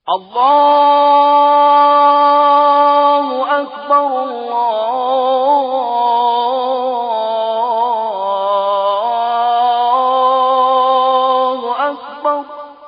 الله أكبر الله أكبر.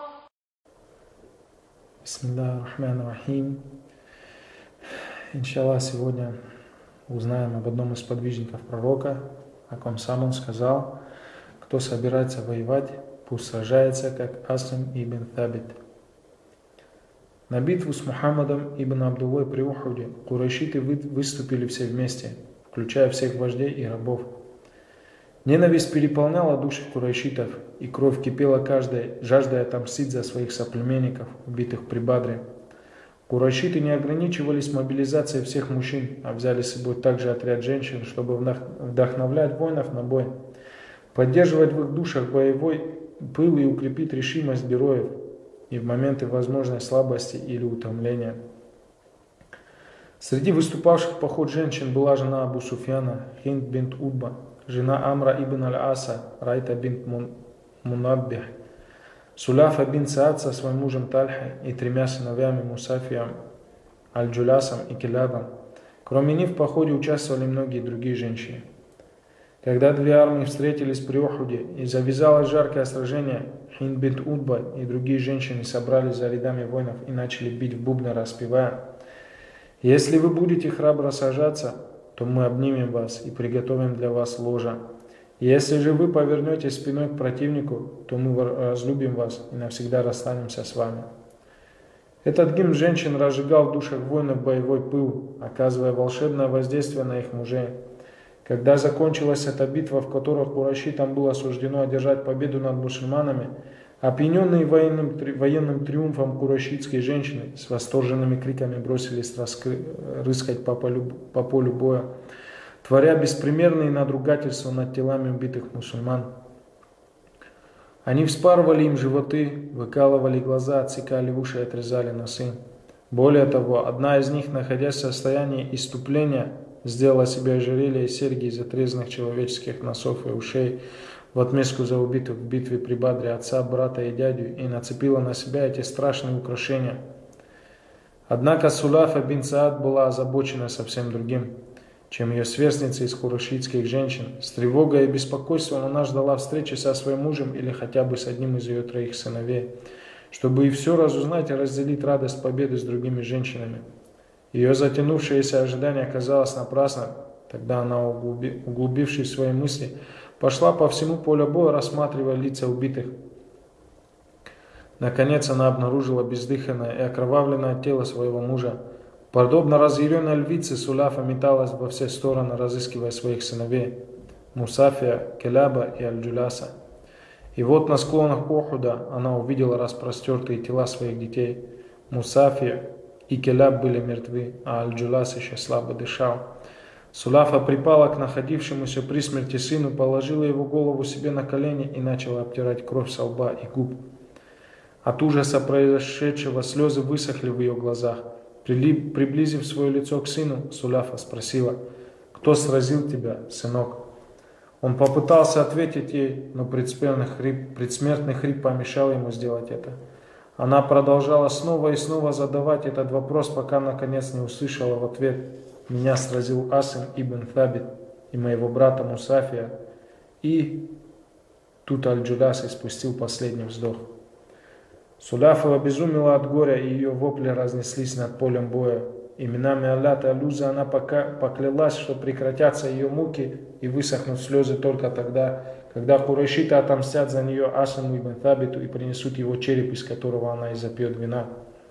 Бисмиллахи рахмани рахим. Иншаллах, сегодня узнаем об одном из подвижников пророка, о ком сам он сказал: кто собирается воевать, пусть сражается, как Асим ибн Табит. На битву с Мухаммадом ибн Абдуллой при Ухуде курайшиты выступили все вместе, включая всех вождей и рабов. Ненависть переполняла души курайшитов, и кровь кипела каждой, жаждая отомстить за своих соплеменников, убитых при Бадре. Курайшиты не ограничивались мобилизацией всех мужчин, а взяли с собой также отряд женщин, чтобы вдохновлять воинов на бой, поддерживать в их душах боевой пыл и укрепить решимость героев и в моменты возможной слабости или утомления. Среди выступавших в поход женщин была жена Абу Суфьяна, Хинд бинт Утба, жена Амра ибн Аль-Аса, Райта бинт Мунаббих, Суляфа бин Саад со своим мужем Тальхой и 3 сыновьями Мусафием, Аль-Джулясом и Килябом. Кроме них в походе участвовали многие другие женщины. Когда 2 армии встретились при Ухуде и завязалось жаркое сражение, Хинд бинт Утба и другие женщины собрались за рядами воинов и начали бить в бубны, распевая: «Если вы будете храбро сражаться, то мы обнимем вас и приготовим для вас ложа. Если же вы повернетесь спиной к противнику, то мы разлюбим вас и навсегда расстанемся с вами». Этот гимн женщин разжигал в душах воинов боевой пыл, оказывая волшебное воздействие на их мужей. Когда закончилась эта битва, в которой курайшитам было суждено одержать победу над мусульманами, опьяненные военным триумфом курайшитские женщины с восторженными криками бросились рыскать по полю боя, творя беспримерные надругательства над телами убитых мусульман. Они вспарывали им животы, выкалывали глаза, отсекали уши и отрезали носы. Более того, одна из них, находясь в состоянии исступления, сделала себе ожерелье и серьги из отрезанных человеческих носов и ушей в отместку за убитых в битве при Бадре отца, брата и дядю, и нацепила на себя эти страшные украшения. Однако Суляфа бин Саад была озабочена совсем другим, чем ее сверстницы из курайшитских женщин. С тревогой и беспокойством она ждала встречи со своим мужем или хотя бы с одним из ее 3 сыновей, чтобы и все разузнать и разделить радость победы с другими женщинами. Ее затянувшееся ожидание оказалось напрасным. Тогда она, углубившись в свои мысли, пошла по всему полю боя, рассматривая лица убитых. Наконец она обнаружила бездыханное и окровавленное тело своего мужа. Подобно разъяренной львице, Суляфа металась во все стороны, разыскивая своих сыновей Мусафия, Киляба и Аль-Джуляса. И вот на склонах Ухуда она увидела распростертые тела своих детей. Мусафия и Киляб были мертвы, а Аль-Джуляс еще слабо дышал. Суляфа припала к находившемуся при смерти сыну, положила его голову себе на колени и начала обтирать кровь со лба и губ. От ужаса произошедшего слезы высохли в ее глазах. Приблизив свое лицо к сыну, Суляфа спросила: «Кто сразил тебя, сынок?» Он попытался ответить ей, но предсмертный хрип помешал ему сделать это. Она продолжала снова и снова задавать этот вопрос, пока наконец не услышала в ответ: «Меня сразил Асим ибн Табит и моего брата Мусафия». И тут Аль-Джуляс испустил последний вздох. Суляфа обезумела от горя, и ее вопли разнеслись над полем боя. Именами Аллата и Алуза она поклялась, что прекратятся ее муки и высохнут слезы только тогда, когда курайшиты отомстят за нее Асиму ибн Табиту и принесут его череп, из которого она и запьет вина.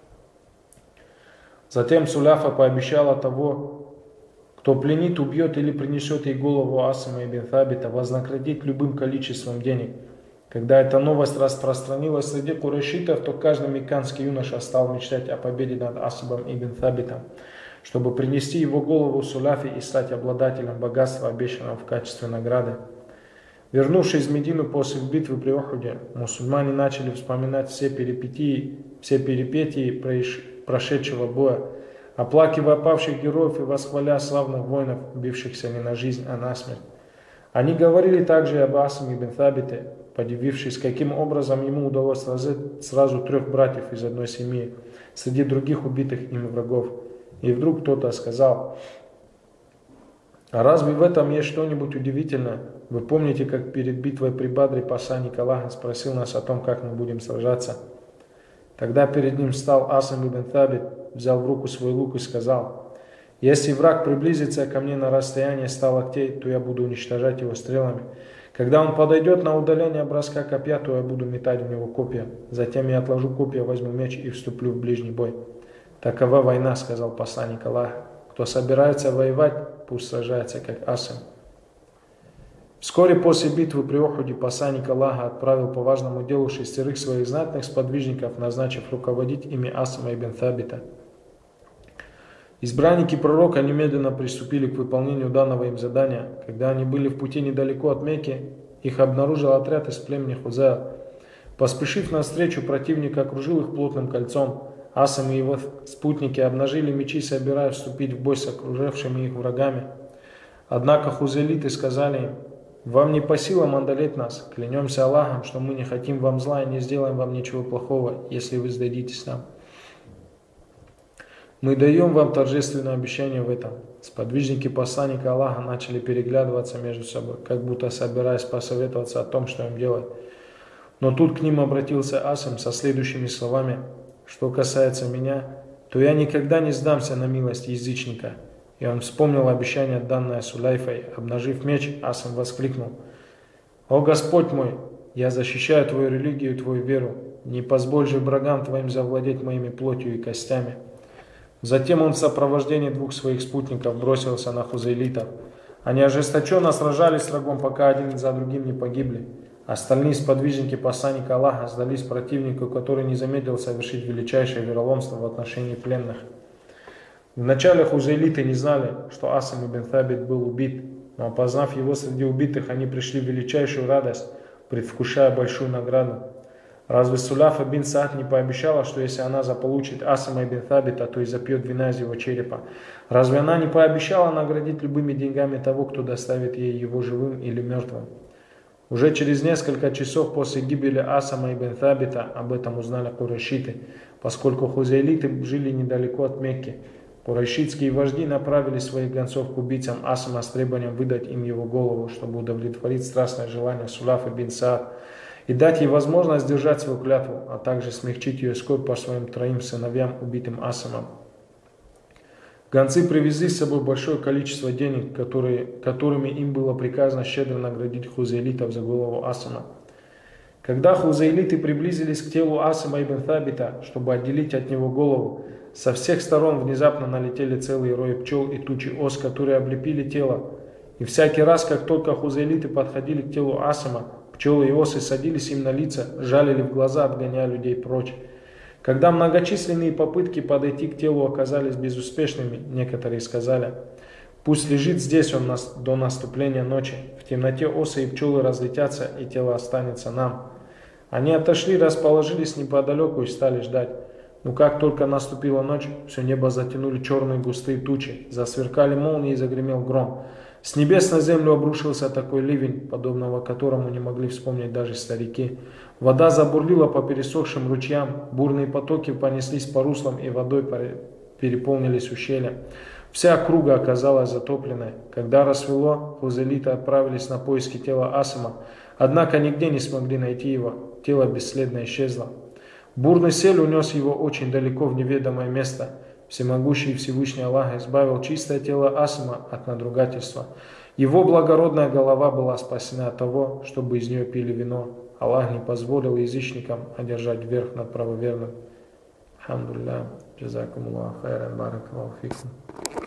Затем Суляфа пообещала того, кто пленит, убьет или принесет ей голову Асима ибн Табита, вознаградить любым количеством денег. Когда эта новость распространилась среди курайшитов, то каждый мекканский юноша стал мечтать о победе над Асибом ибн Табитом, чтобы принести его голову Суляфе и стать обладателем богатства, обещанного в качестве награды. Вернувшись в Медину после битвы при Ухуде, мусульмане начали вспоминать все перипетии прошедшего боя, оплакивая павших героев и восхваля славных воинов, бившихся не на жизнь, а на смерть. Они говорили также об Асиме ибн Табите, подивившись, каким образом ему удалось сразу 3 братьев из одной семьи, среди других убитых ими врагов. И вдруг кто-то сказал: «А разве в этом есть что-нибудь удивительное? Вы помните, как перед битвой при Бадре посланник Аллаха спросил нас о том, как мы будем сражаться? Тогда перед ним встал Асам ибн Табит, взял в руку свой лук и сказал: если враг приблизится ко мне на расстояние 100 локтей, то я буду уничтожать его стрелами. Когда он подойдет на удаление броска копья, то я буду метать в него копья. Затем я отложу копья, возьму меч и вступлю в ближний бой. Такова война, сказал посланник Аллаха. Кто собирается воевать, пусть сражается, как Асам». Вскоре после битвы при Ухуде посланник Аллаха отправил по важному делу 6 своих знатных сподвижников, назначив руководить ими Асама ибн Табита. Избранники пророка немедленно приступили к выполнению данного им задания. Когда они были в пути недалеко от Мекки, их обнаружил отряд из племени Хузайл. Поспешив навстречу, противник окружил их плотным кольцом. Асам и его спутники обнажили мечи, собираясь вступить в бой с окружавшими их врагами. Однако хузайлиты сказали им: «Вам не по силам одолеть нас. Клянемся Аллахом, что мы не хотим вам зла и не сделаем вам ничего плохого, если вы сдадитесь нам. Мы даем вам торжественное обещание в этом». Сподвижники посланника Аллаха начали переглядываться между собой, как будто собираясь посоветоваться о том, что им делать. Но тут к ним обратился Асам со следующими словами: «Что касается меня, то я никогда не сдамся на милость язычника». И он вспомнил обещание, данное Сулайфой. Обнажив меч, Асам воскликнул: «О Господь мой, я защищаю твою религию и твою веру. Не позволь же врагам твоим завладеть моими плотью и костями». Затем он в сопровождении 2 своих спутников бросился на хузайлитов. Они ожесточенно сражались с врагом, пока один за другим не погибли. Остальные сподвижники посланника Аллаха сдались противнику, который не замедлил совершить величайшее вероломство в отношении пленных. Вначале хузайлиты не знали, что Асам ибн Табит был убит, но опознав его среди убитых, они пришли в величайшую радость, предвкушая большую награду. Разве Суляфа бин Саад не пообещала, что если она заполучит Асама ибн Табита, то и запьет вина из его черепа? Разве она не пообещала наградить любыми деньгами того, кто доставит ей его живым или мертвым? Уже через несколько часов после гибели Асама ибн Табита об этом узнали курайшиты, поскольку хузайлиты жили недалеко от Мекки. Курайшитские вожди направили своих гонцов к убийцам Асама с требованием выдать им его голову, чтобы удовлетворить страстное желание Суляфы бин Саад и дать ей возможность сдержать свою клятву, а также смягчить ее скорбь по своим 3 сыновьям, убитым Асамом. Гонцы привезли с собой большое количество денег, которыми им было приказано щедро наградить хузайлитов за голову Асама. Когда хузайлиты приблизились к телу Асама ибн Табита, чтобы отделить от него голову, со всех сторон внезапно налетели целые рои пчел и тучи ос, которые облепили тело. И всякий раз, как только хузайлиты подходили к телу Асама, пчелы и осы садились им на лица, жалили в глаза, отгоняя людей прочь. Когда многочисленные попытки подойти к телу оказались безуспешными, некоторые сказали: «Пусть лежит здесь он до наступления ночи. В темноте осы и пчелы разлетятся, и тело останется нам». Они отошли, расположились неподалеку и стали ждать. Но как только наступила ночь, все небо затянули черные густые тучи, засверкали молнии и загремел гром. С небес на землю обрушился такой ливень, подобного которому не могли вспомнить даже старики. Вода забурлила по пересохшим ручьям, бурные потоки понеслись по руслам и водой переполнились ущелья. Вся округа оказалась затопленной. Когда рассвело, хузайлиты отправились на поиски тела Асама, однако нигде не смогли найти его. Тело бесследно исчезло. Бурный сель унес его очень далеко в неведомое место. Всемогущий Всевышний Аллах избавил чистое тело Асама от надругательства. Его благородная голова была спасена от того, чтобы из нее пили вино. Аллах не позволил язычникам одержать верх над правоверным. Алхамдулиллах. Джазакумуллах хайран. Баракаллаху фикум.